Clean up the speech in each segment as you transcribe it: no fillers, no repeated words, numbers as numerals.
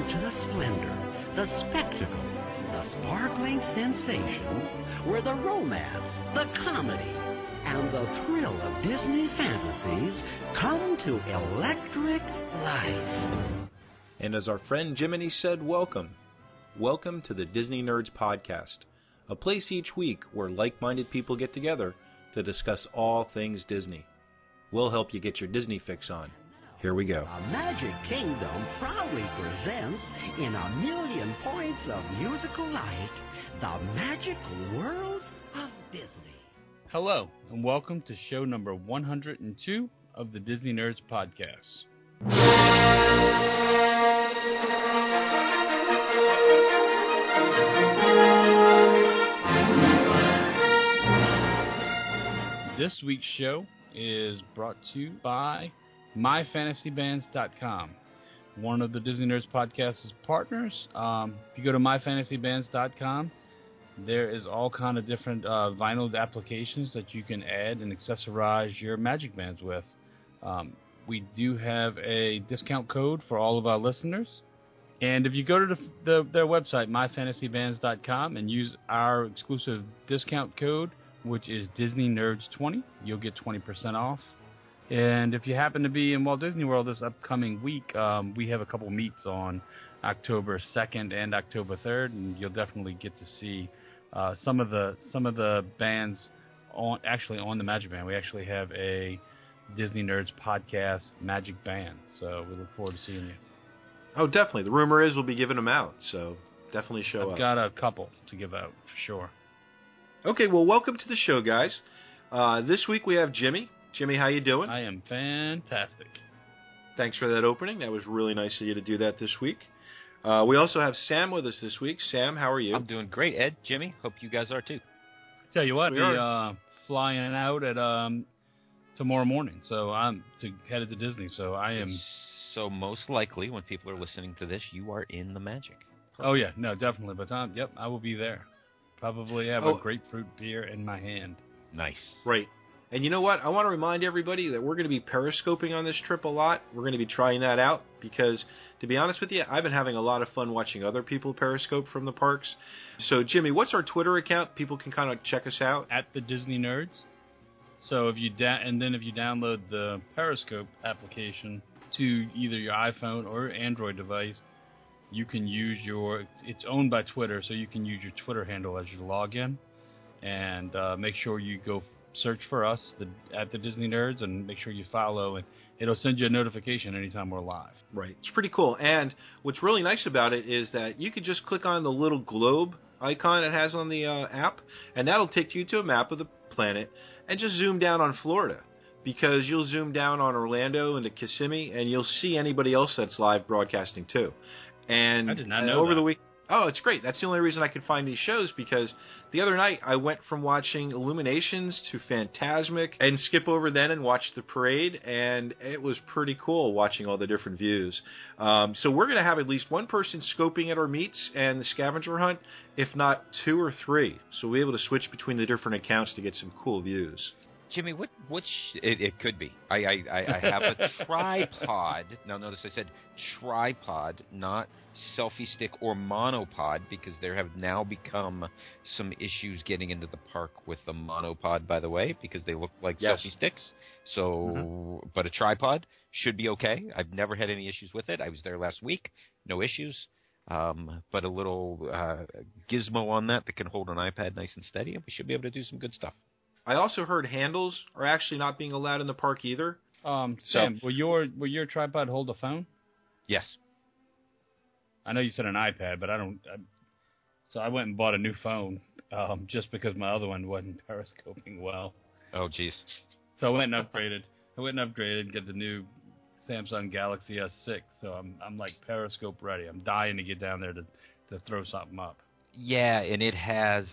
Welcome to the splendor, the spectacle, the sparkling sensation, where the romance, the comedy, and the thrill of Disney fantasies come to electric life. And as our friend Jiminy said, welcome. Welcome to the Disney Nerds Podcast, a place each week where like-minded people get together to discuss all things Disney. We'll help you get your Disney fix on. Here we go. The Magic Kingdom proudly presents, in 1,000,000 points of musical light, the magical worlds of Disney. Hello, and welcome to show number 102 of the Disney Nerds Podcast. This week's show is brought to you by MyFantasyBands.com, one of the Disney Nerds Podcast's partners. If you go to MyFantasyBands.com, there is all kind of different vinyl applications that you can add and accessorize your Magic Bands with. We do have a discount code for all of our listeners. And if you go to their website, MyFantasyBands.com, and use our exclusive discount code, which is DisneyNerds20, you'll get 20% off. And if you happen to be in Walt Disney World this upcoming week, we have a couple meets on October 2nd and October 3rd, and you'll definitely get to see some of the bands on the Magic Band. We actually have a Disney Nerds Podcast Magic Band, so we look forward to seeing you. Oh, definitely. The rumor is we'll be giving them out, so definitely show up. I've got a couple to give out, for sure. Okay, well, welcome to the show, guys. This week we have Jimmy. Jimmy, how you doing? I am fantastic. Thanks for that opening. That was really nice of you to do that this week. We also have Sam with us this week. Sam, how are you? I'm doing great, Ed. Jimmy, hope you guys are too. Tell you what, we're flying out at tomorrow morning, so I'm headed to Disney. So I am. So most likely, when people are listening to this, you are in the Magic. Oh yeah, no, definitely. But yep, I will be there. Probably have a grapefruit beer in my hand. Nice. Right. And you know what? I want to remind everybody that we're going to be periscoping on this trip a lot. We're going to be trying that out because, to be honest with you, I've been having a lot of fun watching other people periscope from the parks. So, Jimmy, what's our Twitter account? People can kind of check us out. At the Disney Nerds. So if you download the Periscope application to either your iPhone or Android device, you can use it's owned by Twitter, so you can use your Twitter handle as your login, and make sure you go search for us at the Disney Nerds and make sure you follow, and it'll send you a notification anytime we're live. Right. It's pretty cool. And what's really nice about it is that you could just click on the little globe icon it has on the app, and that'll take you to a map of the planet, and just zoom down on Florida, because you'll zoom down on Orlando and to Kissimmee, and you'll see anybody else that's live broadcasting too. And I did not know over that. the week. Oh, it's great. That's the only reason I could find these shows, because the other night I went from watching Illuminations to Fantasmic and skip over then and watch the parade, and it was pretty cool watching all the different views. So we're going to have at least one person scoping at our meets and the scavenger hunt, if not 2 or 3. So we'll be able to switch between the different accounts to get some cool views. Jimmy, it could be. I have a tripod. Now, notice I said tripod, not selfie stick or monopod, because there have now become some issues getting into the park with the monopod, by the way, because they look like selfie sticks. So, But a tripod should be okay. I've never had any issues with it. I was there last week. No issues. But a little gizmo on that can hold an iPad nice and steady, and we should be able to do some good stuff. I also heard handles are actually not being allowed in the park either. Sam, will your tripod hold a phone? Yes. I know you said an iPad, but so I went and bought a new phone just because my other one wasn't periscoping well. Oh, jeez. So I went and upgraded, get the new Samsung Galaxy S6. So I'm like periscope ready. I'm dying to get down there to throw something up. Yeah, and it has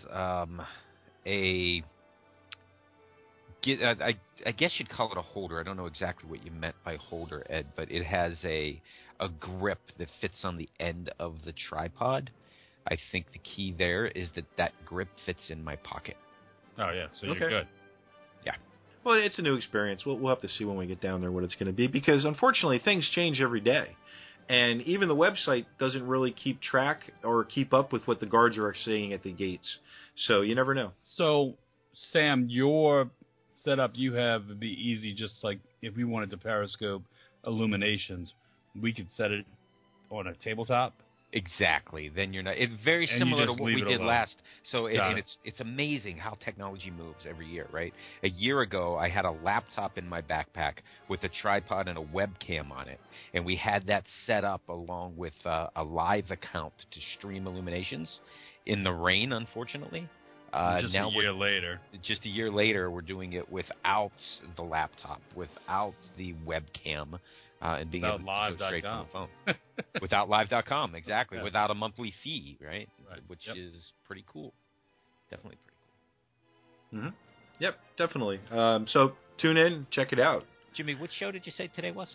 I guess you'd call it a holder. I don't know exactly what you meant by holder, Ed, but it has a grip that fits on the end of the tripod. I think the key there is that grip fits in my pocket. Oh, yeah, so you're good. Yeah. Well, it's a new experience. We'll have to see when we get down there what it's going to be, because unfortunately things change every day. And even the website doesn't really keep track or keep up with what the guards are saying at the gates. So you never know. So, Sam, your setup you have would be easy, just like if we wanted to Periscope Illuminations, we could set it on a tabletop. Exactly. Then you're not. It's very And similar you to just what leave we it did alone. last. So Got it. it's amazing how technology moves every year, right? A year ago, I had a laptop in my backpack with a tripod and a webcam on it, and we had that set up along with a live account to stream Illuminations in the rain, unfortunately. Just now a year later. Just a year later, we're doing it without the laptop, without the webcam, and being Without able to go straight from live.com. the phone. Without live.com, exactly. Yeah. Without a monthly fee, right? Right. Which Yep. is pretty cool. Definitely pretty cool. Yep, definitely. So tune in, check it out. Jimmy, which show did you say today was?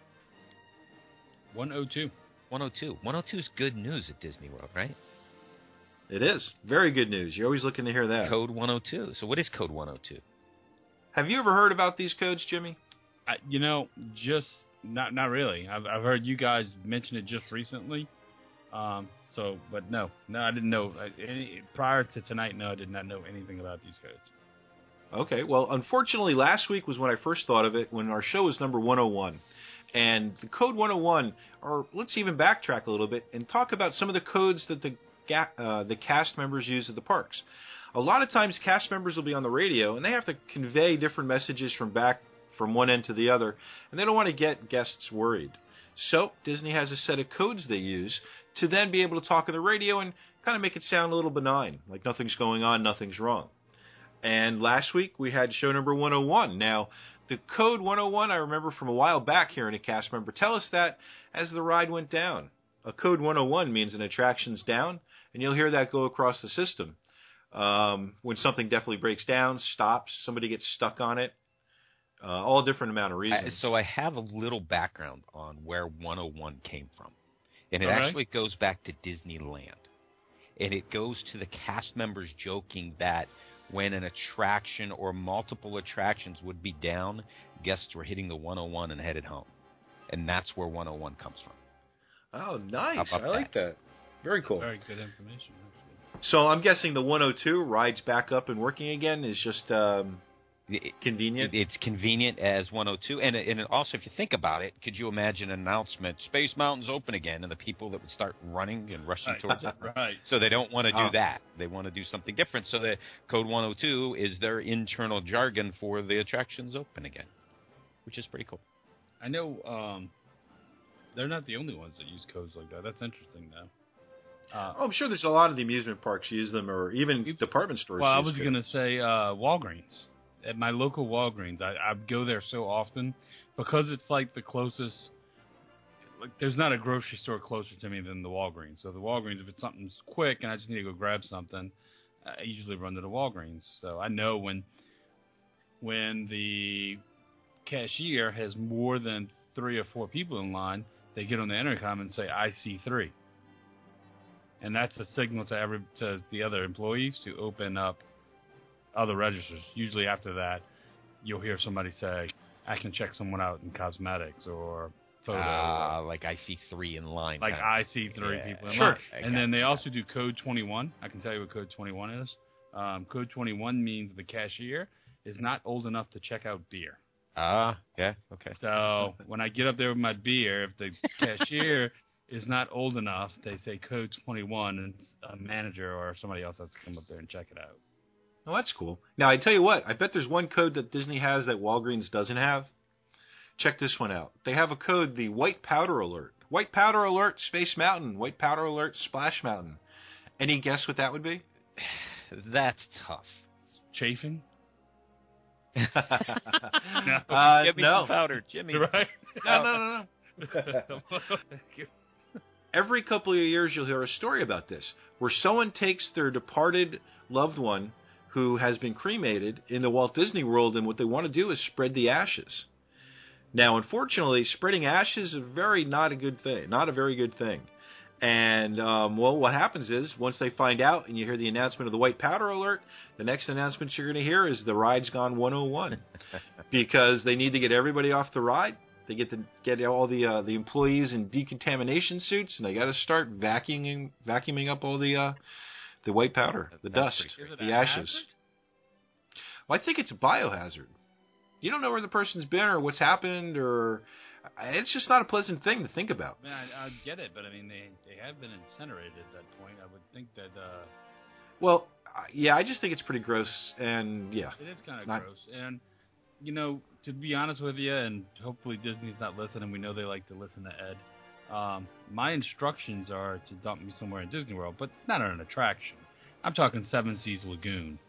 102. 102. 102 is good news at Disney World, right? It is. Very good news. You're always looking to hear that. Code 102. So what is Code 102? Have you ever heard about these codes, Jimmy? Just not really. I've heard you guys mention it just recently. But no, I didn't know. Prior to tonight, no, I did not know anything about these codes. Okay, well, unfortunately, last week was when I first thought of it, when our show was number 101. And the code 101, or let's even backtrack a little bit and talk about some of the codes that the cast members use at the parks. A lot of times, cast members will be on the radio, and they have to convey different messages from one end to the other, and they don't want to get guests worried. So Disney has a set of codes they use to then be able to talk on the radio and kind of make it sound a little benign, like nothing's going on, nothing's wrong. And last week we had show number 101. Now, the code 101, I remember from a while back hearing a cast member tell us that as the ride went down. A code 101 means an attraction's down, and you'll hear that go across the system. When something definitely breaks down, stops, somebody gets stuck on it, all different amount of reasons. So I have a little background on where 101 came from. And it All right. actually goes back to Disneyland. And it goes to the cast members joking that when an attraction or multiple attractions would be down, guests were hitting the 101 and headed home. And that's where 101 comes from. Oh, nice. How about I like that. Very cool. Very good information. So I'm guessing the 102 rides back up and working again is just convenient. It's convenient as 102. And it also, if you think about it, could you imagine an announcement, Space Mountain's open again, and the people that would start running and rushing towards it? Right. So they don't want to do that. They want to do something different. So the code 102 is their internal jargon for the attractions open again, which is pretty cool. I know they're not the only ones that use codes like that. That's interesting, though. I'm sure there's a lot of the amusement parks use them, or even department stores. Well, I use was codes. going to say Walgreens. At my local Walgreens, I go there so often because it's like the closest. Like, there's not a grocery store closer to me than the Walgreens. So the Walgreens, if it's something quick and I just need to go grab something, I usually run to the Walgreens. So I know when the cashier has more than 3 or 4 people in line, they get on the intercom and say, "I see 3." And that's a signal to the other employees to open up other registers. Usually after that, you'll hear somebody say, "I can check someone out in cosmetics or photo." Like I see 3 in line. Like kind I see 3 people in Sure. line. And then they also do code 21. I can tell you what code 21 is. Code 21 means the cashier is not old enough to check out beer. Yeah, okay. So when I get up there with my beer, if the cashier is not old enough, they say code 21, and a manager or somebody else has to come up there and check it out. Oh, that's cool. Now, I tell you what, I bet there's one code that Disney has that Walgreens doesn't have. Check this one out. They have a code, the White Powder Alert. White Powder Alert, Space Mountain. White Powder Alert, Splash Mountain. Any guess what that would be? That's tough. Chafing? Give me no. some powder, Jimmy. Right? No. Every couple of years, you'll hear a story about this, where someone takes their departed loved one who has been cremated into Walt Disney World, and what they want to do is spread the ashes. Now, unfortunately, spreading ashes is not a very good thing. And, what happens is, once they find out and you hear the announcement of the White Powder Alert, the next announcement you're going to hear is the ride's gone 101. Because they need to get everybody off the ride, They get all the employees in decontamination suits, and they got to start vacuuming up all the white powder, the dust, the ashes. Hazard? Well, I think it's a biohazard. You don't know where the person's been or what's happened, or it's just not a pleasant thing to think about. I mean, I get it, but I mean, they have been incinerated at that point. I would think that. Well, yeah, I just think it's pretty gross, and yeah. It is kind of gross. And, you know, to be honest with you, and hopefully Disney's not listening, we know they like to listen to Ed, my instructions are to dump me somewhere in Disney World, but not on an attraction. I'm talking Seven Seas Lagoon.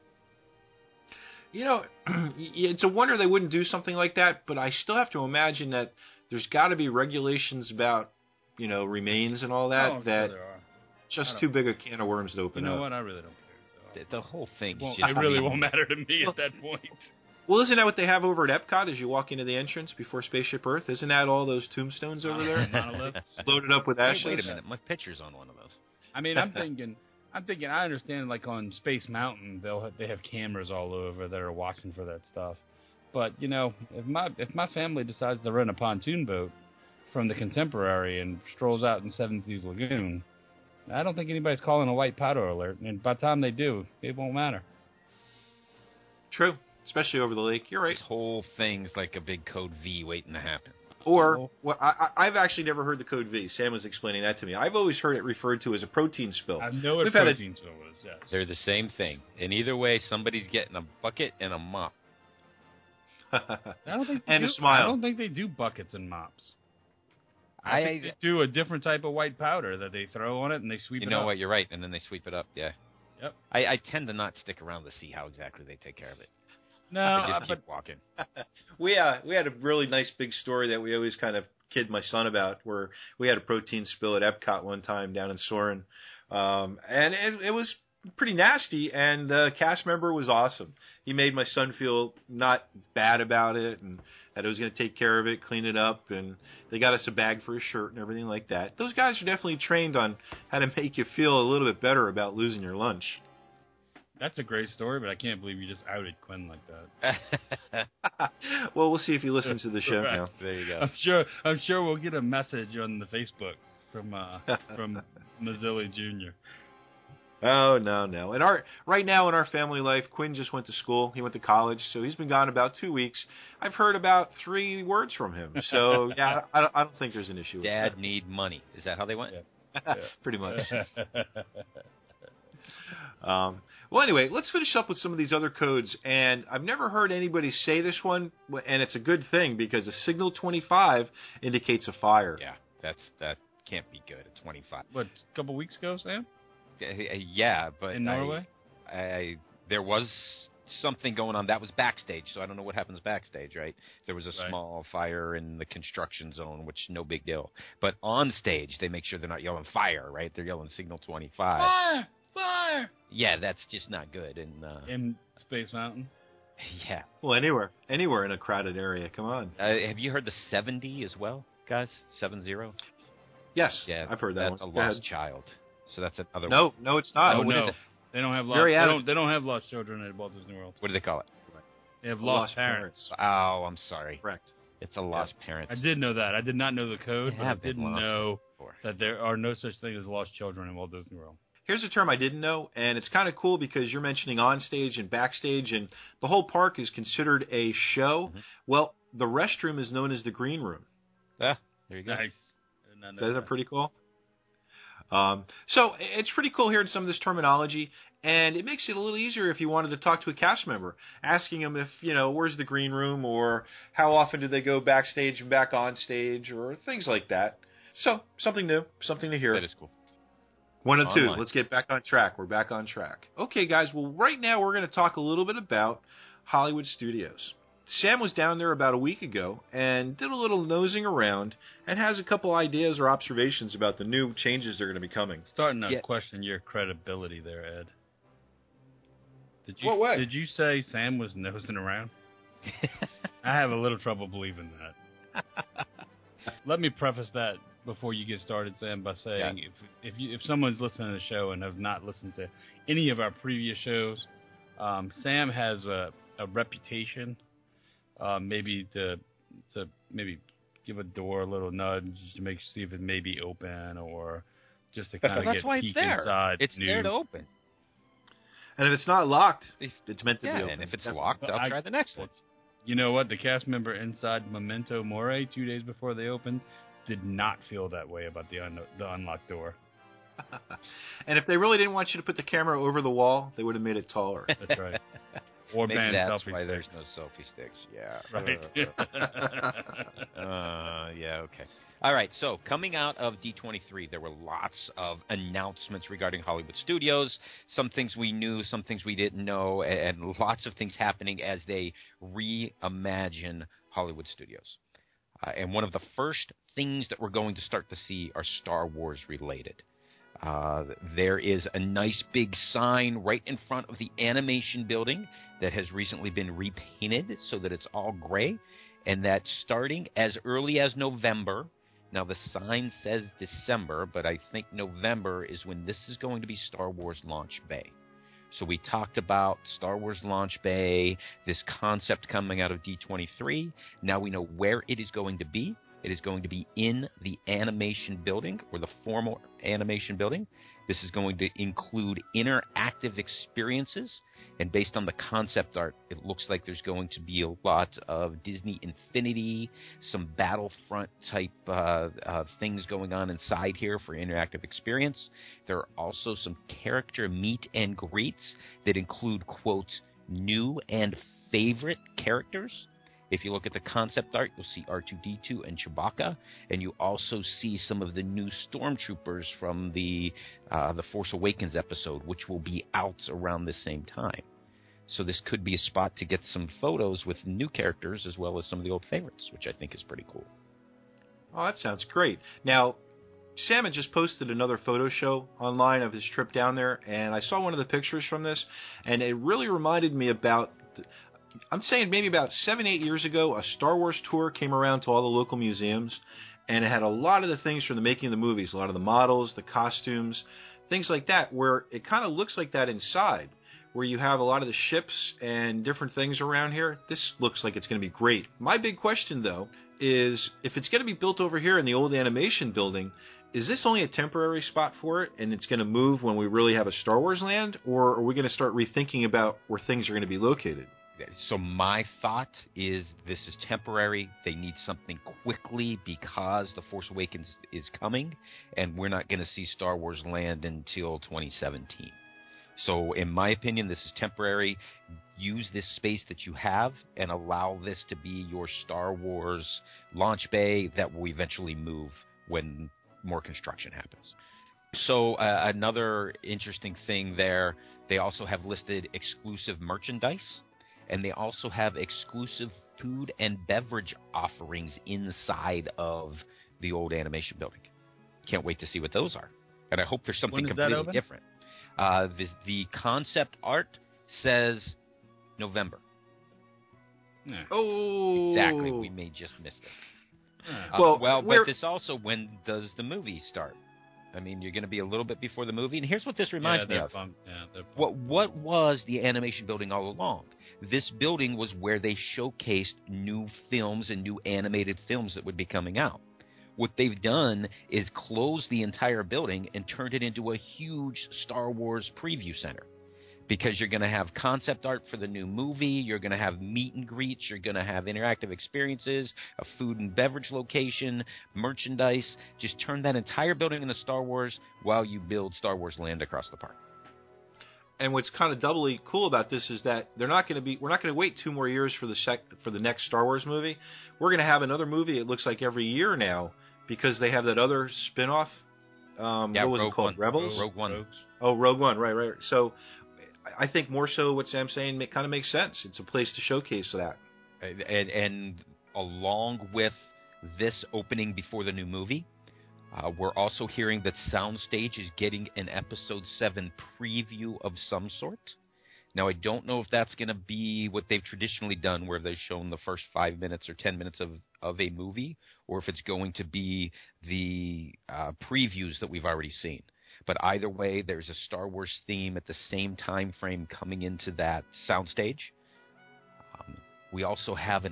You know, it's a wonder they wouldn't do something like that, but I still have to imagine that there's got to be regulations about, you know, remains and all that, Oh, that sure there are. just too big a can of worms to open You know up. what? I really don't care. The whole thing is Well, just... it really won't matter to me at that point. Well, isn't that what they have over at Epcot as you walk into the entrance before Spaceship Earth? Isn't that all those tombstones over there? Monoliths. Loaded up with ashes? Wait a minute, my picture's on one of those. I mean, I'm thinking, I understand, like on Space Mountain, they have cameras all over that are watching for that stuff. But you know, if my family decides to rent a pontoon boat from the Contemporary and strolls out in Seven Seas Lagoon, I don't think anybody's calling a white powder alert. And by the time they do, it won't matter. True, especially over the lake. You're right. This whole thing's like a big code V waiting to happen. Or, well, I've actually never heard the code V. Sam was explaining that to me. I've always heard it referred to as a protein spill. I know what We've had protein spill is, yes. They're the same thing. And either way, somebody's getting a bucket and a mop. I don't think and a smile. I don't think they do buckets and mops. I think they do a different type of white powder that they throw on it and they sweep it up. You know what? You're right. And then they sweep it up. Yeah. Yep. I tend to not stick around to see how exactly they take care of it. No, I just keep walking. We had a really nice big story that we always kind of kid my son about, where we had a protein spill at Epcot one time down in Soarin', and it was pretty nasty, and the cast member was awesome. He made my son feel not bad about it, and that he was going to take care of it, clean it up, and they got us a bag for his shirt and everything like that. Those guys are definitely trained on how to make you feel a little bit better about losing your lunch. That's a great story, but I can't believe you just outed Quinn like that. Well, we'll see if he listens to the show now. There you go. I'm sure we'll get a message on the Facebook from Mazzilli Jr. Oh, no. Right now in our family life, Quinn just went to school. He went to college, so he's been gone about 2 weeks. I've heard about 3 words from him. So, yeah, I don't think there's an issue with that. Dad need money. Is that how they went? Yeah. Pretty much. Well, anyway, let's finish up with some of these other codes. And I've never heard anybody say this one, and it's a good thing because a signal 25 indicates a fire. Yeah, that can't be good at 25. What, a couple weeks ago, Sam? Yeah, but in Norway, there was something going on. That was backstage, so I don't know what happens backstage, right? There was a small fire in the construction zone, which no big deal. But on stage, they make sure they're not yelling fire, right? They're yelling signal 25. Fire! Yeah, that's just not good. In Space Mountain? Yeah. Well, anywhere in a crowded area. Come on. Have you heard the 70 as well, guys? 70? Yes, Yeah, I've heard that that's one. a lost child. So that's another one. No, it's not. Oh, What no. is it? They don't have they don't have lost children at Walt Disney World. What do they call it? They have lost parents. Oh, I'm sorry. Correct. It's a lost parent. I did know that. I did not know the code, but I didn't know before. that there are no such thing as lost children in Walt Disney World. Here's a term I didn't know, and it's kind of cool because you're mentioning on stage and backstage, and the whole park is considered a show. Mm-hmm. Well, the restroom is known as the green room. Yeah, there you go. Nice. Isn't that pretty cool? So it's pretty cool hearing some of this terminology, and it makes it a little easier if you wanted to talk to a cast member, asking them if, where's the green room, or how often do they go backstage and back on stage, or things like that. So, something new, something to hear. That is cool. 1 and 2, Online. let's get back on track. We're back on track. Okay, guys, well, right now we're going to talk a little bit about Hollywood Studios. Sam was down there about a week ago and did a little nosing around and has a couple ideas or observations about the new changes that are going to be coming. Starting to question your credibility there, Ed. What way? Did you say Sam was nosing around? I have a little trouble believing that. Let me preface that before you get started, Sam, by saying if someone's listening to the show and have not listened to any of our previous shows, Sam has a reputation, maybe to give a door a little nudge just to see if it may be open, or just to kind of That's get why it's peek there. inside. It's there to open. And if it's not locked, it's meant to be open. And if it's locked, I'll try the next one. You know what? The cast member inside Memento Mori 2 days before they opened did not feel that way about the unlocked door. And if they really didn't want you to put the camera over the wall, they would have made it taller. That's right. Or Maybe ban that's selfie why sticks. there's no selfie sticks. Yeah. Right. Yeah, okay. All right, so coming out of D23, there were lots of announcements regarding Hollywood Studios, some things we knew, some things we didn't know, and lots of things happening as they reimagine Hollywood Studios. And one of the first things that we're going to start to see are Star Wars related. There is a nice big sign right in front of the animation building that has recently been repainted so that it's all gray, and that starting as early as November. Now, the sign says December, but I think November is when this is going to be Star Wars Launch Bay. So we talked about Star Wars Launch Bay, this concept coming out of D23. Now we know where it is going to be. It is going to be in the animation building, or the formal animation building. This is going to include interactive experiences, and based on the concept art, it looks like there's going to be a lot of Disney Infinity, some Battlefront type things going on inside here for interactive experience. There are also some character meet and greets that include, quote, new and favorite characters. If you look at the concept art, you'll see R2-D2 and Chewbacca, and you also see some of the new stormtroopers from the Force Awakens episode, which will be out around the same time. So this could be a spot to get some photos with new characters as well as some of the old favorites, which I think is pretty cool. Oh, that sounds great. Now, Sam had just posted another photo show online of his trip down there, and I saw one of the pictures from this, and it really reminded me about... I'm saying maybe about 7-8 years ago, a Star Wars tour came around to all the local museums, and it had a lot of the things from the making of the movies, a lot of the models, the costumes, things like that, where it kind of looks like that inside, where you have a lot of the ships and different things around here. This looks like it's going to be great. My big question, though, is if it's going to be built over here in the old animation building, is this only a temporary spot for it, and it's going to move when we really have a Star Wars land, or are we going to start rethinking about where things are going to be located? So my thought is this is temporary. They need something quickly because The Force Awakens is coming, and we're not going to see Star Wars land until 2017. So in my opinion, this is temporary. Use this space that you have and allow this to be your Star Wars launch bay that will eventually move when more construction happens. So another interesting thing there, they also have listed exclusive merchandise. And they also have exclusive food and beverage offerings inside of the old animation building. Can't wait to see what those are. And I hope there's something completely different. The concept art says November. Yeah. Oh, exactly. We may just miss it. But this also, when does the movie start? I mean, you're going to be a little bit before the movie. And here's what this reminds me of. What was the animation building all along? This building was where they showcased new films and new animated films that would be coming out. What they've done is close the entire building and turned it into a huge Star Wars preview center. Because you're going to have concept art for the new movie, you're going to have meet and greets, you're going to have interactive experiences, a food and beverage location, merchandise. Just turn that entire building into Star Wars while you build Star Wars land across the park. And what's kind of doubly cool about this is that we're not going to wait 2 more years for the next Star Wars movie. We're going to have another movie, it looks like, every year now, because they have that other spin-off. What was it called? Rebels? Rogue One. Oh, Rogue One, right. So I think more so what Sam's saying kind of makes sense. It's a place to showcase that. And along with this opening before the new movie, we're also hearing that Soundstage is getting an Episode 7 preview of some sort. Now, I don't know if that's going to be what they've traditionally done, where they've shown the first 5 minutes or 10 minutes of a movie, or if it's going to be the previews that we've already seen. But either way, there's a Star Wars theme at the same time frame coming into that Soundstage. We also have an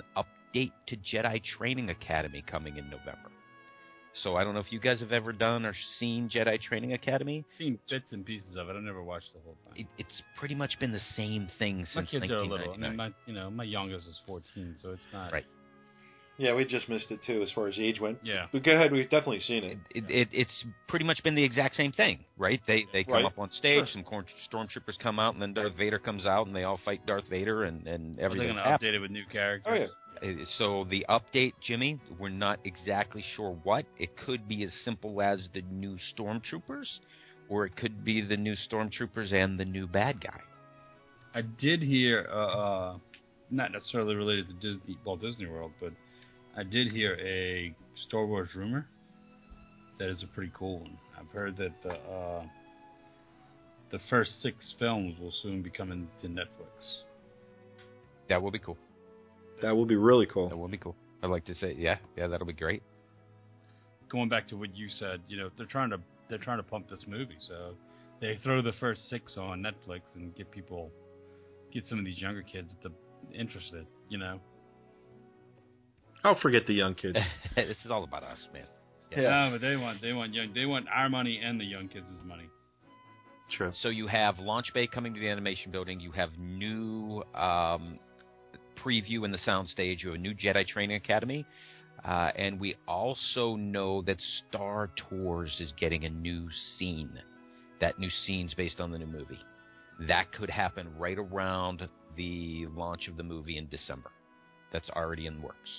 update to Jedi Training Academy coming in November. So I don't know if you guys have ever done or seen Jedi Training Academy. Seen bits and pieces of it. I never watched the whole thing. It's pretty much been the same thing My since kids are little. 1999. I mean, my youngest is 14, so it's not. Right. Yeah, we just missed it too as far as age went. Yeah. But go ahead, we've definitely seen it. It's pretty much been the exact same thing, right? They come Right. up on stage, Sure. some stormtroopers come out, and then Darth Vader comes out, and they all fight Darth Vader, and Are they everything's going to happening. update it with new characters? Oh, yeah. So the update, Jimmy, we're not exactly sure what. It could be as simple as the new stormtroopers, or it could be the new stormtroopers and the new bad guy. I did hear, not necessarily related to Disney World, but I did hear a Star Wars rumor that is a pretty cool one. I've heard that the first 6 films will soon be coming to Netflix. That will be cool. That would be really cool. That will be cool. I'd like to say, yeah, that'll be great. Going back to what you said, they're trying to pump this movie, so they throw the first 6 on Netflix and get some of these younger kids interested. I'll forget the young kids. This is all about us, man. Yeah. No, but they want our money and the young kids' money. True. So you have Launch Bay coming to the animation building. You have new preview in the soundstage. You have a new Jedi Training Academy. And we also know that Star Tours is getting a new scene. That new scene's based on the new movie. That could happen right around the launch of the movie in December. That's already in the works.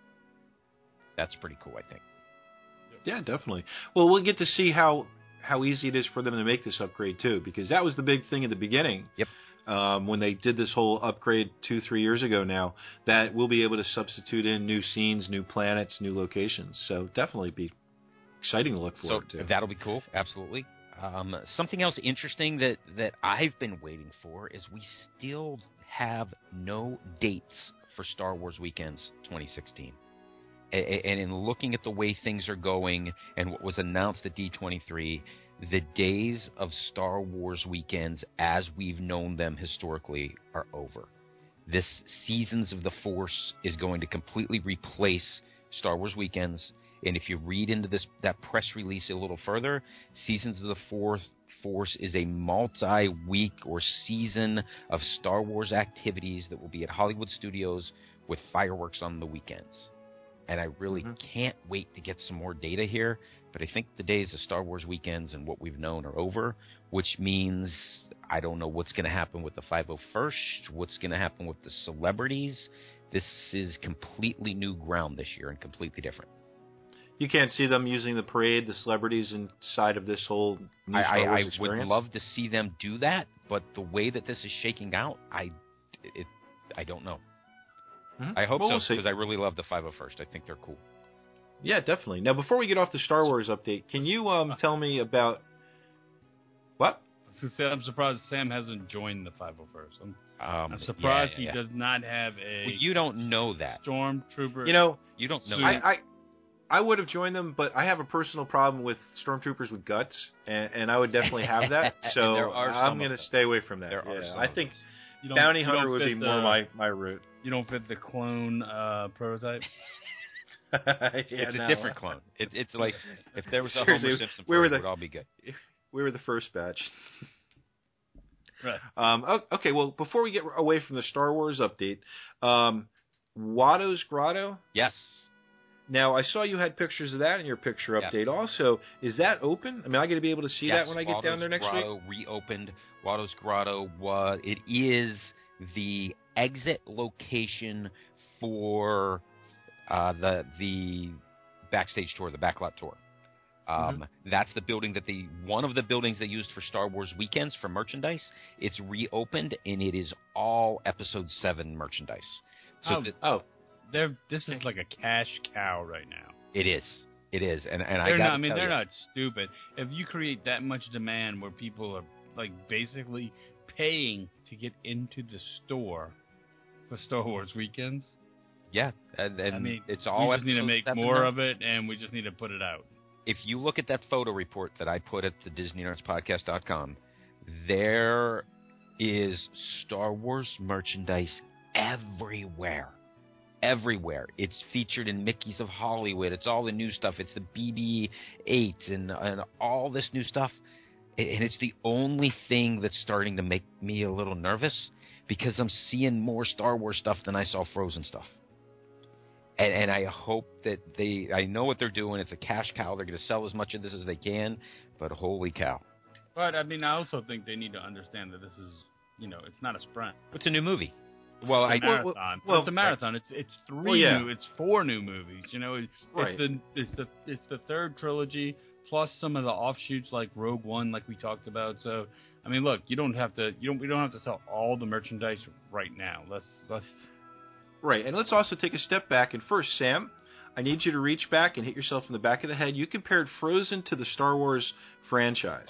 That's pretty cool, I think. Yeah, definitely. Well, we'll get to see how easy it is for them to make this upgrade, too, because that was the big thing at the beginning. Yep. When they did this whole upgrade 2-3 years ago now, that we'll be able to substitute in new scenes, new planets, new locations. So definitely be exciting to look forward to. That'll be cool, absolutely. Something else interesting that I've been waiting for is we still have no dates for Star Wars Weekends 2016. And in looking at the way things are going and what was announced at D23, the days of Star Wars Weekends as we've known them historically are over. This Seasons of the Force is going to completely replace Star Wars Weekends. And if you read into that press release a little further, Seasons of the Force is a multi-week or season of Star Wars activities that will be at Hollywood Studios with fireworks on the weekends. And I really can't wait to get some more data here, but I think the days of Star Wars Weekends and what we've known are over, which means I don't know what's going to happen with the 501st, what's going to happen with the celebrities. This is completely new ground this year and completely different. You can't see them using the parade, the celebrities inside of this whole new Star Wars I experience? would love to see them do that, but the way that this is shaking out, I don't know. I hope so, because I really love the 501st. I think they're cool. Yeah, definitely. Now, before we get off the Star Wars update, can you tell me about... What? I'm surprised Sam hasn't joined the 501st. I'm surprised he does not have a... Well, you don't know that. Stormtrooper... You don't know that. I would have joined them, but I have a personal problem with stormtroopers with guts, and I would definitely have that. So I'm going to stay away from that. I think Bounty Hunter would be more my route. You don't fit the clone prototype? It's a different clone. It's like if there was a Homer Simpson it would all be good. We were the first batch. Right. Okay, well, before we get away from the Star Wars update, Watto's Grotto? Yes. Now, I saw you had pictures of that in your picture update also. Is that open? I mean, I going to be able to see that when I get down there next week? Reopened. Watto's Grotto it is the exit location for the backstage tour, the backlot tour. That's the building one of the buildings they used for Star Wars Weekends for merchandise. It's reopened, and it is all Episode 7 merchandise. So this is like a cash cow right now. It is, and they're not stupid. If you create that much demand where people are like basically paying to get into the store for Star Wars Weekends, and I mean, it's all. We just need to make more of it, and we just need to put it out. If you look at that photo report that I put at the DisneyNerdsPodcast.com, there is Star Wars merchandise everywhere. everywhere. It's featured in Mickey's of Hollywood. It's all the new stuff. It's the BB-8 and all this new stuff. And it's the only thing that's starting to make me a little nervous because I'm seeing more Star Wars stuff than I saw Frozen stuff. And I hope that I know what they're doing. It's a cash cow. They're going to sell as much of this as they can, but holy cow. But, I mean, I also think they need to understand that this is, it's not a sprint. It's a new movie. Well, It's a marathon. It's a marathon. It's 4 new movies. It's the third trilogy plus some of the offshoots like Rogue One, like we talked about. So, I mean, look, we don't have to sell all the merchandise right now. Let's. Right, and let's also take a step back. And first, Sam, I need you to reach back and hit yourself in the back of the head. You compared Frozen to the Star Wars franchise.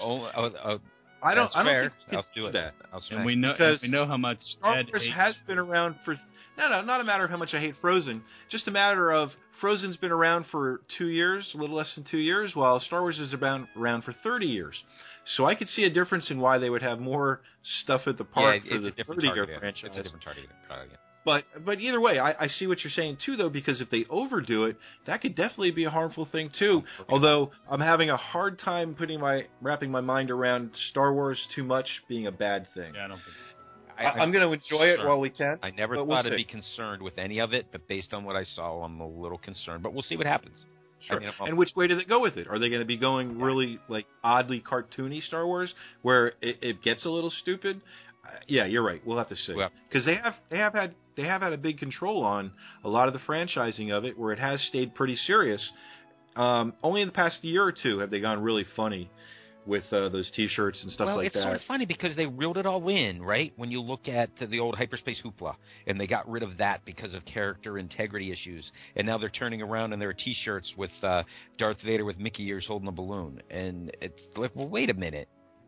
I don't think I'll do that. And we know how much Star Wars has been around for. No, not a matter of how much I hate Frozen. Just a matter of Frozen's been around for 2 years, a little less than 2 years, while Star Wars has been around for 30 years. So I could see a difference in why they would have more stuff at the park for the 30-year franchise. It's a different target. But either way, I see what you're saying too, though, because if they overdo it, that could definitely be a harmful thing too. Okay. Although I'm having a hard time wrapping my mind around Star Wars too much being a bad thing. Yeah, I don't think. I'm going to enjoy it while we can. I never thought I'd be concerned with any of it, but based on what I saw, I'm a little concerned. But we'll see what happens. Sure. And which way do they go with it? Are they going to be going really like oddly cartoony Star Wars, where it gets a little stupid? Yeah, you're right. We'll have to see, because they have had a big control on a lot of the franchising of it, where it has stayed pretty serious. Only in the past year or two have they gone really funny with those T-shirts and stuff like that. Well, it's sort of funny because they reeled it all in, right? When you look at the old hyperspace hoopla, and they got rid of that because of character integrity issues, and now they're turning around and there are T-shirts with Darth Vader with Mickey ears holding a balloon, and it's like, well, wait a minute.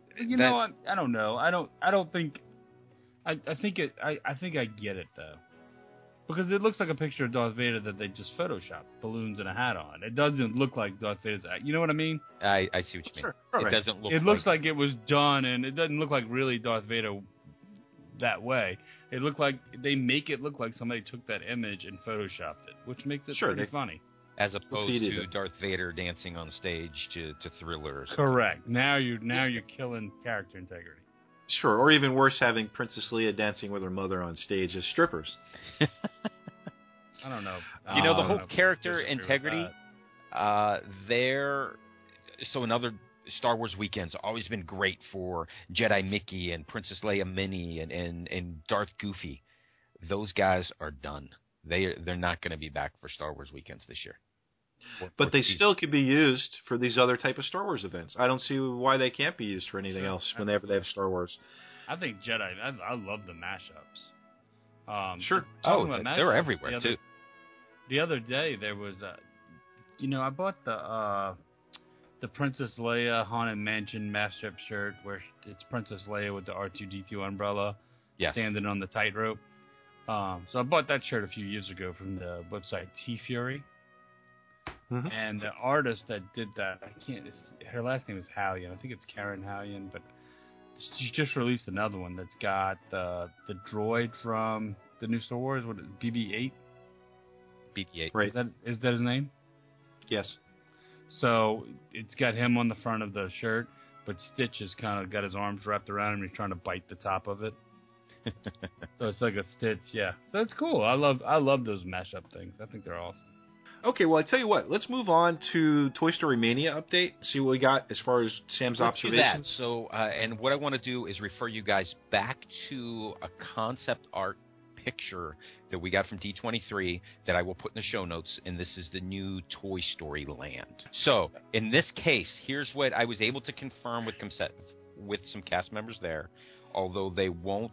I don't know. I don't think. I think I get it though, because it looks like a picture of Darth Vader that they just photoshopped balloons and a hat on. It doesn't look like Darth Vader's. You know what I mean? I see what you mean. Sure. It doesn't look. It looks like it was done, and it doesn't look like really Darth Vader that way. It looked like they make it look like somebody took that image and photoshopped it, which makes it pretty funny. As opposed to Darth Vader dancing on stage to Thriller or something. Correct. Now you're killing character integrity. Sure, or even worse, having Princess Leia dancing with her mother on stage as strippers. I don't know. The whole character integrity, so in other Star Wars weekends, always been great for Jedi Mickey and Princess Leia Minnie and Darth Goofy. Those guys are done. They're not going to be back for Star Wars weekends this year. But they still could be used for these other type of Star Wars events. I don't see why they can't be used for anything else whenever they have Star Wars. I think Jedi. I love the mashups. Sure. They're everywhere too. The other day there was I bought the Princess Leia Haunted Mansion mashup shirt where it's Princess Leia with the R2-D2 umbrella standing on the tightrope. So I bought that shirt a few years ago from the website T-Fury. Mm-hmm. And the artist that did that, her last name is Hallion. I think it's Karen Hallion, but she just released another one that's got the droid from the new Star Wars. What is it, BB-8? BB-8. Right. Is that his name? Yes. So it's got him on the front of the shirt, but Stitch has kind of got his arms wrapped around him and he's trying to bite the top of it. So it's like a Stitch, yeah. So it's cool. I love those mashup things. I think they're awesome. Okay, well, I tell you what. Let's move on to Toy Story Mania update. See what we got as far as Sam's observations. Do that. So, and what I want to do is refer you guys back to a concept art picture that we got from D23 that I will put in the show notes, and this is the new Toy Story Land. So, in this case, here's what I was able to confirm with some cast members there, although they won't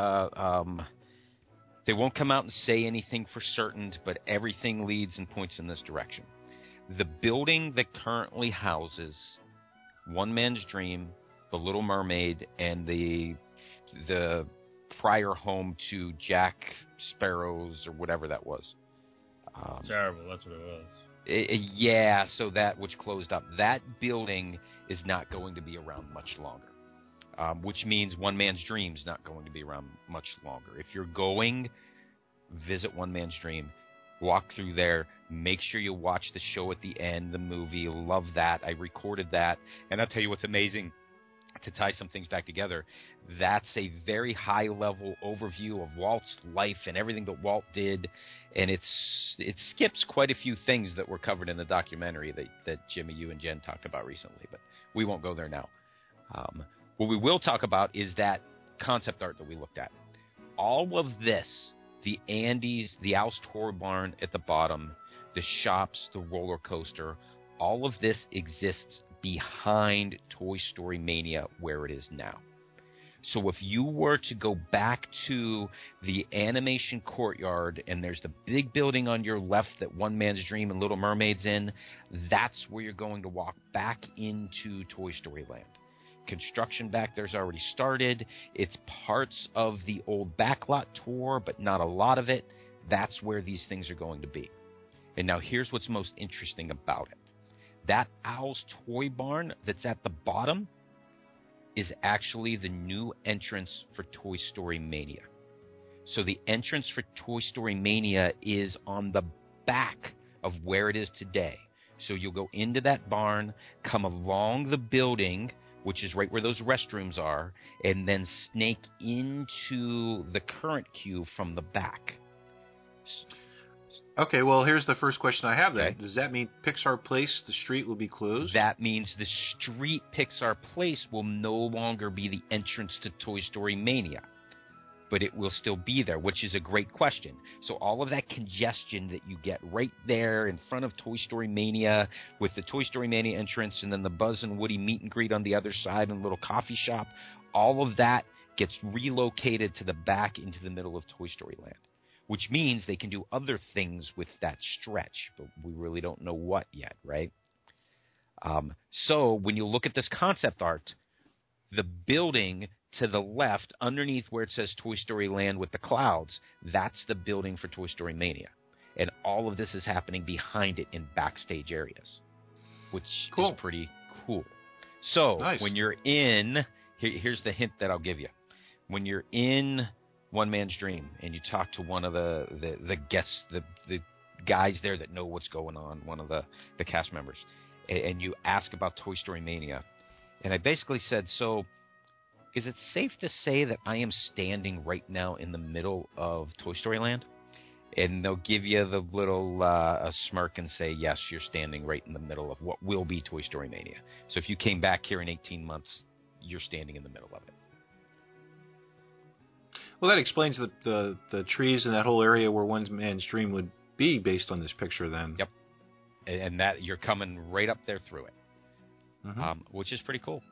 come out and say anything for certain, but everything leads and points in this direction. The building that currently houses One Man's Dream, The Little Mermaid, and the prior home to Jack Sparrow's or whatever that was. Terrible, that's what it was. So that which closed up. That building is not going to be around much longer. Which means One Man's Dream is not going to be around much longer. If you're going, visit One Man's Dream. walk through there. Make sure you watch the show at the end, the movie. Love that. I recorded that. And I'll tell you what's amazing, to tie some things back together, that's a very high-level overview of Walt's life and everything that Walt did, and it skips quite a few things that were covered in the documentary that Jimmy, you, and Jen talked about recently, but we won't go there now. What we will talk about is that concept art that we looked at. All of this, the Andes, the Al's Toy Barn at the bottom, the shops, the roller coaster, all of this exists behind Toy Story Mania where it is now. So if you were to go back to the animation courtyard and there's the big building on your left that One Man's Dream and Little Mermaid's in, that's where you're going to walk back into Toy Story Land. Construction back there's already started. It's parts of the old backlot tour, but not a lot of it. That's where these things are going to be. And now here's what's most interesting about it. That Al's Toy Barn that's at the bottom is actually the new entrance for Toy Story Mania. So the entrance for Toy Story Mania is on the back of where it is today. So you'll go into that barn, come along the building, which is right where those restrooms are, and then snake into the current queue from the back. Okay, well, here's the first question I have then. Okay. Does that mean Pixar Place, the street, will be closed? That means the street Pixar Place will no longer be the entrance to Toy Story Mania. But it will still be there, which is a great question. So all of that congestion that you get right there in front of Toy Story Mania with the Toy Story Mania entrance and then the Buzz and Woody meet and greet on the other side and a little coffee shop, all of that gets relocated to the back into the middle of Toy Story Land. Which means they can do other things with that stretch, but we really don't know what yet, right? So when you look at this concept art, the building to the left, underneath where it says Toy Story Land with the clouds, that's the building for Toy Story Mania. And all of this is happening behind it in backstage areas, which is pretty cool. So nice. When you're in, here's the hint that I'll give you. When you're in One Man's Dream and you talk to one of the guests, the guys there that know what's going on, one of the cast members, and you ask about Toy Story Mania, and I basically said, so is it safe to say that I am standing right now in the middle of Toy Story Land? And they'll give you the little a smirk and say, yes, you're standing right in the middle of what will be Toy Story Mania. So if you came back here in 18 months, you're standing in the middle of it. Well, that explains the trees in that whole area where One Man's Dream would be based on this picture then. Yep. And that you're coming right up there through it, which is pretty cool.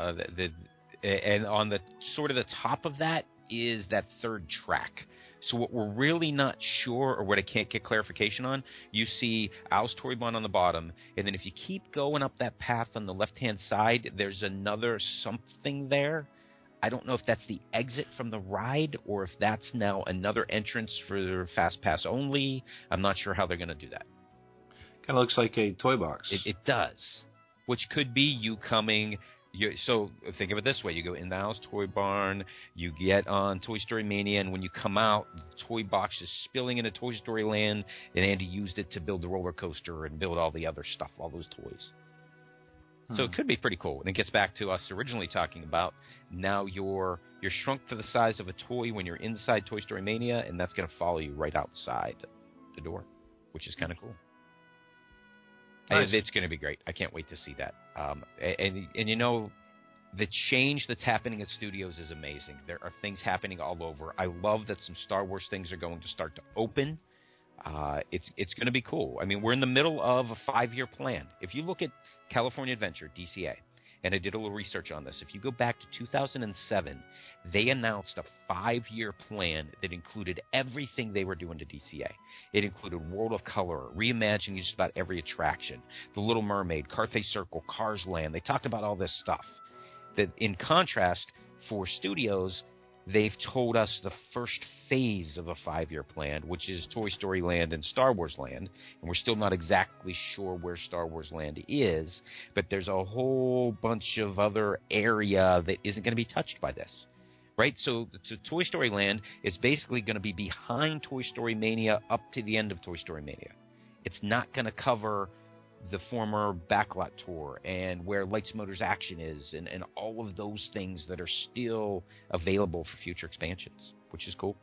And on the sort of the top of that is that third track. So what we're really not sure, or what I can't get clarification on, you see Al's Toy Barn on the bottom, and then if you keep going up that path on the left-hand side, there's another something there. I don't know if that's the exit from the ride or if that's now another entrance for Fast Pass only. I'm not sure how they're going to do that. Kind of looks like a toy box. It does, which could be you coming. So think of it this way. You go in the Al's Toy Barn, you get on Toy Story Mania, and when you come out, the toy box is spilling into Toy Story Land, and Andy used it to build the roller coaster and build all the other stuff, all those toys. So it could be pretty cool. And it gets back to us originally talking about now you're shrunk to the size of a toy when you're inside Toy Story Mania, and that's going to follow you right outside the door, which is kind of cool. Nice. It's going to be great. I can't wait to see that. And you know, the change that's happening at studios is amazing. There are things happening all over. I love that some Star Wars things are going to start to open. It's going to be cool. I mean, we're in the middle of a 5-year plan. If you look at California Adventure, DCA, and I did a little research on this. If you go back to 2007, they announced a 5-year plan that included everything they were doing to DCA. It included World of Color, reimagining just about every attraction, The Little Mermaid, Carthay Circle, Cars Land. They talked about all this stuff. That, in contrast, for studios, they've told us the first phase of a 5-year plan, which is Toy Story Land and Star Wars Land. And we're still not exactly sure where Star Wars Land is, but there's a whole bunch of other area that isn't going to be touched by this. right? So Toy Story Land is basically going to be behind Toy Story Mania up to the end of Toy Story Mania. It's not going to cover the former Backlot Tour and where Lights, Motors, Action is and all of those things that are still available for future expansions, which is cool.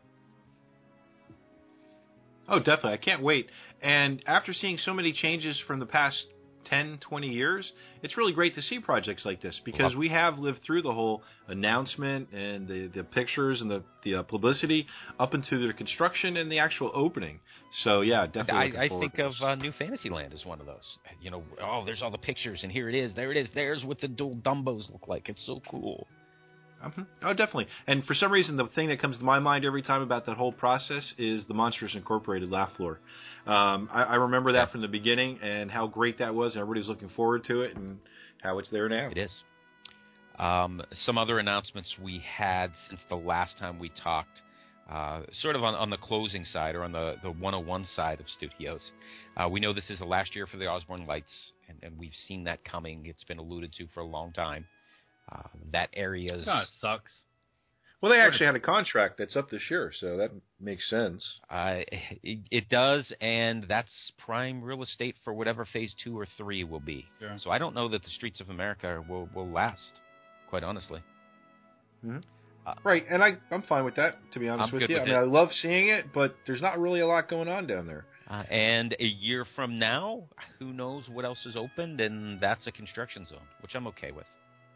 Oh, definitely. I can't wait. And after seeing so many changes from the past 10, 20 years, it's really great to see projects like this because we have lived through the whole announcement and the pictures and the publicity up into the construction and the actual opening. So, yeah, definitely. I think of New Fantasyland as one of those. You know, there's all the pictures, and here it is. There it is. There's what the dual Dumbos look like. It's so cool. Oh, definitely. And for some reason, the thing that comes to my mind every time about that whole process is the Monsters Incorporated laugh floor. I remember that from the beginning and how great that was, and everybody's looking forward to it and how it's there now. It is. Some other announcements we had since the last time we talked, sort of on the closing side or on the 101 side of studios. We know this is the last year for the Osborne Lights, and we've seen that coming. It's been alluded to for a long time. That area sucks. Well, they actually had a contract that's up this year, so that makes sense. It does, and that's prime real estate for whatever Phase 2 or 3 will be. Sure. So I don't know that the Streets of America will last, quite honestly. Mm-hmm. Right, and I'm fine with that, to be honest with you. I mean, it. I love seeing it, but there's not really a lot going on down there. And a year from now, who knows what else is opened, and that's a construction zone, which I'm okay with.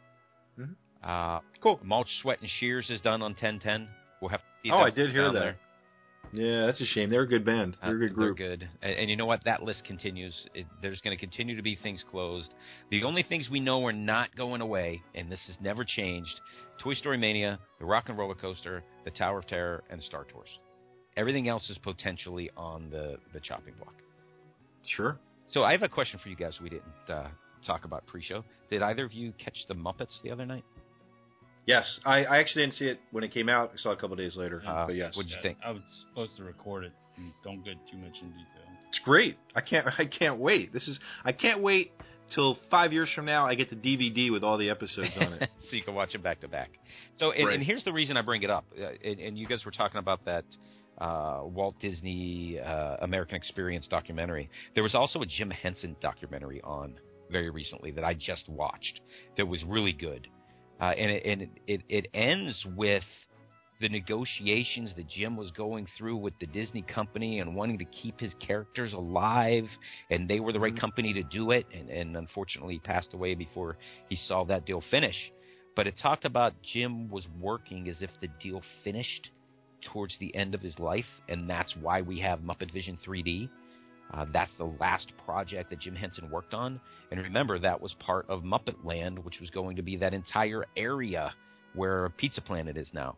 Mm-hmm. Cool. Mulch, Sweat, and Shears is done on 1010. We'll have to see. I did hear that. There. Yeah, that's a shame. They're a good band. They're a good group. They're good. And you know what? That list continues. There's going to continue to be things closed. The only things we know are not going away, and this has never changed, Toy Story Mania, the Rock and Roller Coaster, the Tower of Terror, and Star Tours. Everything else is potentially on the chopping block. Sure. So I have a question for you guys we didn't talk about pre-show. Did either of you catch the Muppets the other night? Yes, I actually didn't see it when it came out. I saw it a couple days later. But yes. What did you think? I was supposed to record it. And don't get too much in detail. It's great. I can't wait. I can't wait till 5 years from now. I get the DVD with all the episodes on it, so you can watch them back to back. So, and here's the reason I bring it up. And you guys were talking about that Walt Disney American Experience documentary. There was also a Jim Henson documentary on very recently that I just watched that was really good. And it ends with the negotiations that Jim was going through with the Disney company and wanting to keep his characters alive, and they were the right company to do it, and unfortunately he passed away before he saw that deal finish. But it talked about Jim was working as if the deal finished towards the end of his life, and that's why we have Muppet Vision 3D. That's the last project that Jim Henson worked on. And remember, that was part of Muppet Land, which was going to be that entire area where Pizza Planet is now.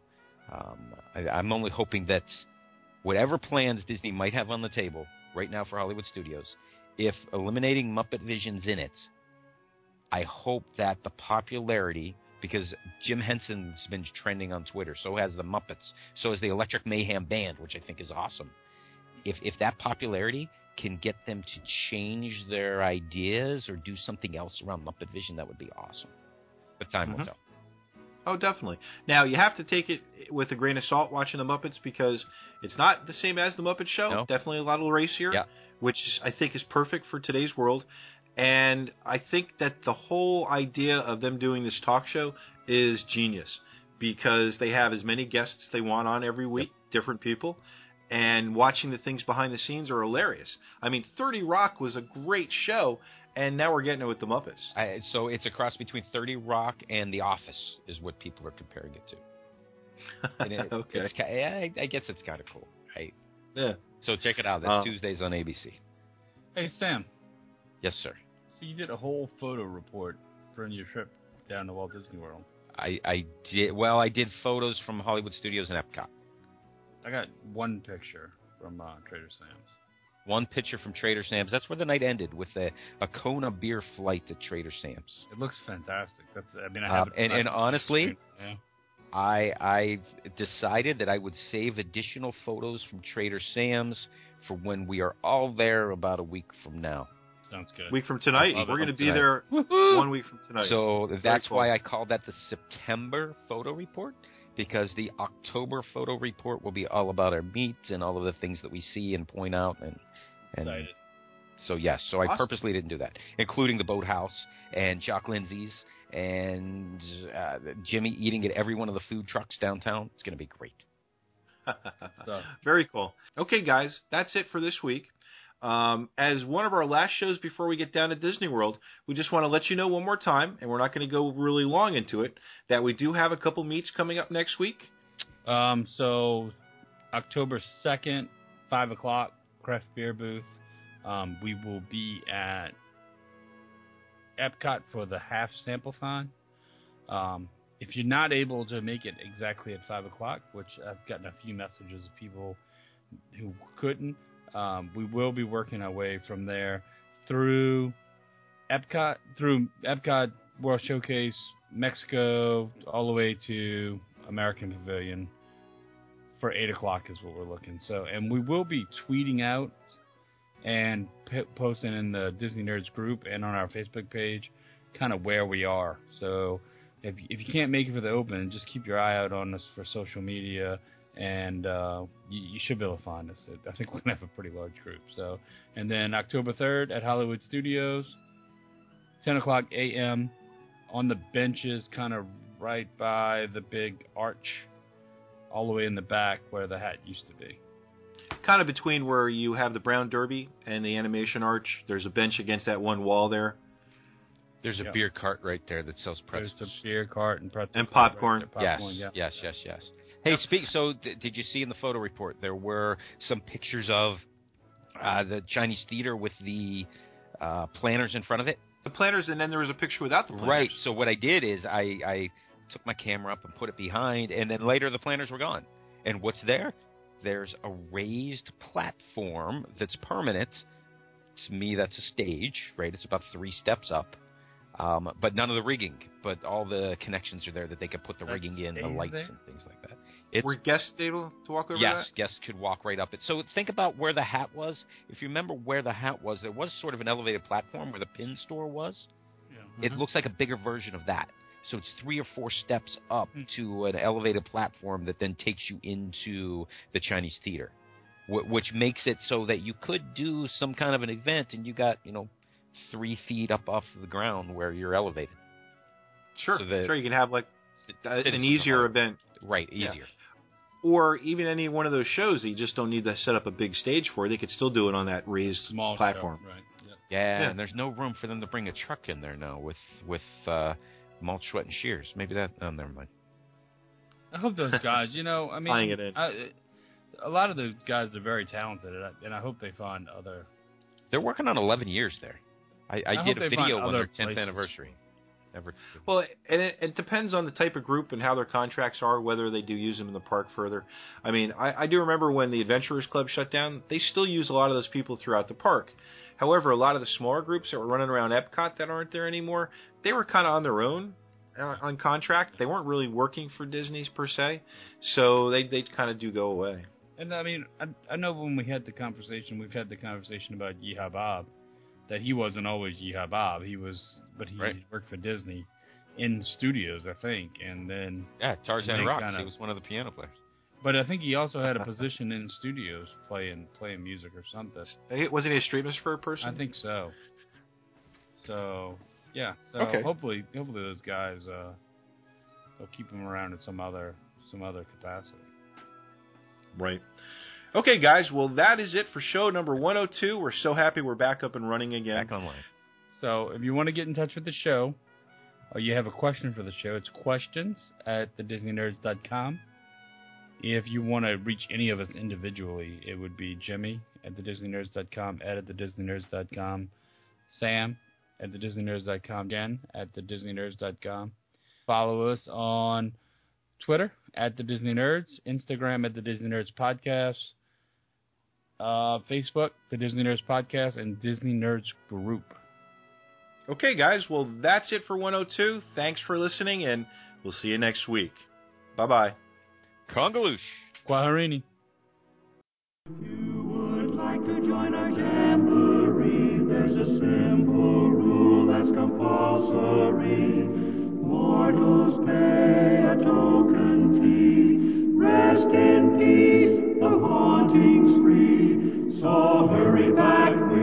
I'm only hoping that whatever plans Disney might have on the table right now for Hollywood Studios, if eliminating Muppet Vision's in it, I hope that the popularity, because Jim Henson's been trending on Twitter, so has the Muppets, so has the Electric Mayhem Band, which I think is awesome. If that popularity can get them to change their ideas or do something else around Muppet Vision, that would be awesome. But time will tell. Oh, definitely. Now, you have to take it with a grain of salt watching the Muppets because it's not the same as the Muppet Show. No. Definitely a lot racier, which I think is perfect for today's world. And I think that the whole idea of them doing this talk show is genius because they have as many guests they want on every week, different people. And watching the things behind the scenes are hilarious. I mean, 30 Rock was a great show, and now we're getting it with the Muppets. So it's a cross between 30 Rock and The Office is what people are comparing it to. And Okay. I guess it's kind of cool, right? Yeah. So check it out. That's Tuesdays on ABC. Hey, Sam. Yes, sir. So you did a whole photo report during your trip down to Walt Disney World. I did. Well, I did photos from Hollywood Studios and Epcot. I got one picture from Trader Sam's. One picture from Trader Sam's. That's where the night ended, with a Kona beer flight to Trader Sam's. It looks fantastic. I have and honestly, yeah. I've decided that I would save additional photos from Trader Sam's for when we are all there about a week from now. Sounds good. Week from tonight. We're going to be there 1 week from tonight. So that's why I call that the September photo report. because the October photo report will be all about our meats and all of the things that we see and point out. And Excited. So, yes. So Awesome. I purposely didn't do that, including the Boathouse and Jock Lindsay's and Jimmy eating at every one of the food trucks downtown. It's going to be great. Very cool. Okay, guys, that's it for this week. As one of our last shows before we get down to Disney World, we just want to let you know one more time, and we're not going to go really long into it, that we do have a couple meets coming up next week. So October 2nd, 5 o'clock, craft beer booth. We will be at Epcot for the half sample-thon. If you're not able to make it exactly at 5 o'clock, which I've gotten a few messages of people who couldn't, we will be working our way from there through Epcot World Showcase, Mexico, all the way to American Pavilion for 8 o'clock is what we're looking. So, and we will be tweeting out and posting in the Disney Nerds group and on our Facebook page kind of where we are. So if you can't make it for the open, just keep your eye out on us for social media, and you should be able to find us. I think we're going to have a pretty large group. So, and then October 3rd at Hollywood Studios, 10 o'clock a.m. on the benches kind of right by the big arch all the way in the back where the hat used to be. Kind of between where you have the Brown Derby and the animation arch. There's a bench against that one wall there. There's a beer cart right there that sells pretzels. There's a beer cart and pretzels. And popcorn. Right there. Yes. Hey, So did you see in the photo report there were some pictures of the Chinese theater with the planters in front of it? The planters, and then there was a picture without the planters. Right. So what I did is I took my camera up and put it behind, and then later the planters were gone. And what's there? There's a raised platform that's permanent. To me, that's a stage, right? It's about 3 steps up. But none of the rigging, but all the connections are there that they could put the rigging in, the lights and things like that. Were guests able to walk over that? Yes, guests could walk right up it. So think about where the hat was. If you remember where the hat was, there was sort of an elevated platform where the pin store was. Yeah. It looks like a bigger version of that. So it's 3 or 4 steps up to an elevated platform that then takes you into the Chinese theater, which makes it so that you could do some kind of an event and you got, 3 feet up off the ground where you're elevated. Sure, so sure. You can have like an easier event. Right, easier. Yeah. Or even any one of those shows that you just don't need to set up a big stage for. They could still do it on that raised small platform. Show, right. Yep. Yeah, and there's no room for them to bring a truck in there now with Malt, Sweat, and Shears. Maybe that... Oh, never mind. I hope those guys, Tying it in. A lot of those guys are very talented, and I hope they find other... They're working on 11 years there. I did a video on their 10th places. Anniversary. Well, and it depends on the type of group and how their contracts are, whether they do use them in the park further. I mean, I do remember when the Adventurers Club shut down, they still use a lot of those people throughout the park. However, a lot of the smaller groups that were running around Epcot that aren't there anymore, they were kind of on their own on contract. They weren't really working for Disney's per se, so they kind of do go away. And I mean, I know when we've had the conversation about Yeehaw Bob, that he wasn't always Yeehaw Bob. He worked for Disney in studios, I think, and then Tarzan Rocks. He was one of the piano players. But I think he also had a position in studios playing music or something. Wasn't he a street person? I think so. So yeah. So okay. Hopefully those guys they'll keep him around in some other capacity. Right. Okay, guys. Well, that is it for show number 102. We're so happy we're back up and running again. Back online. So if you want to get in touch with the show, or you have a question for the show, it's questions@thedisneynerds.com. If you want to reach any of us individually, it would be Jimmy at thedisneynerds.com, Ed at thedisneynerds.com, Sam at thedisneynerds.com, Jen at thedisneynerds.com. Follow us on Twitter at The Disney Nerds, Instagram at The Disney Nerds Podcast, Facebook, The Disney Nerds Podcast, and Disney Nerds Group. Okay, guys. Well, that's it for 102. Thanks for listening, and we'll see you next week. Bye-bye. Congaloosh. Kwaherini. If you would like to join our jamboree, there's a simple rule that's compulsory. Mortals pay a token fee. Rest in peace, the haunting's free. So hurry back.